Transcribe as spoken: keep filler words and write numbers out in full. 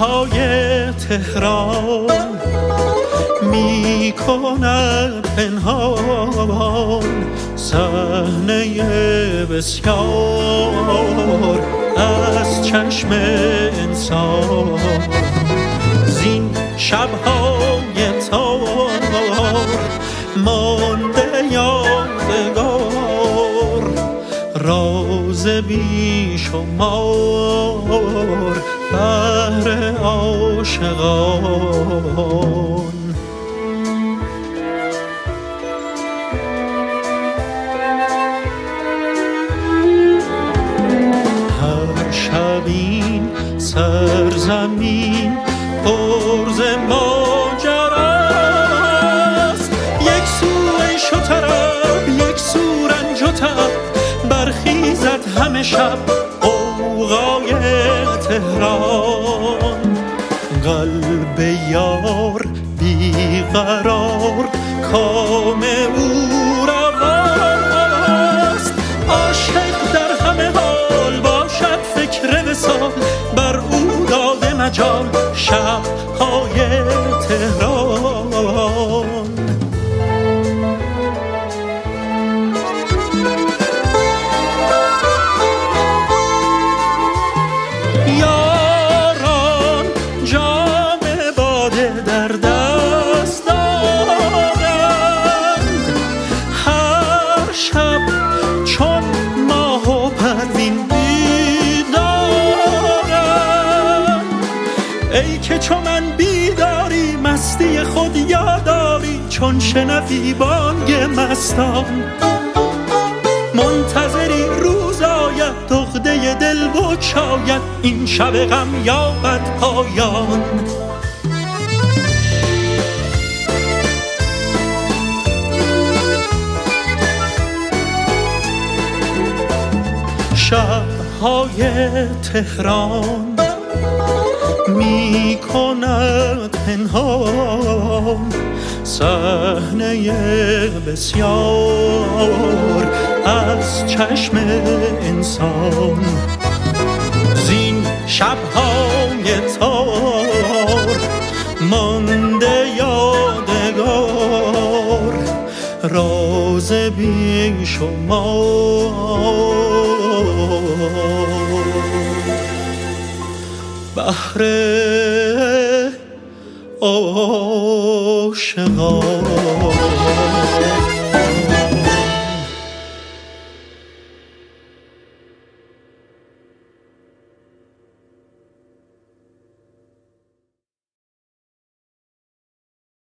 شب‌های تهران می کند پنهان صحنه بسیار از چشم انسان. زین شب‌های تار مانده یادگار راز بی شمار بهر عاشقان. هر شب این سرزمین پر ز ماجراست، یک سو عیش و طرب یک سو رنج و تب، برخیزد همه شب غوغای تهران. قلب یار بیقرار کام او رواست، عاشق در همه حال باشد فکر وصال، بر او داده مجال شب‌های تهران. یاران جام باده در دست دارند، هر شب چون ماه و پروین بیدارند. ای که چو من بیداری مستی خود یاداری، چون شنوی بانگ مستان منتظری روز آید عقده دل بگشاید، این شب غم یابد پایان. شب‌های تهران می کند پنهان صحنه بسیار از چشم انسان. زین شب‌های تار مانده یادگار راز بی شمار بهر عاشقان.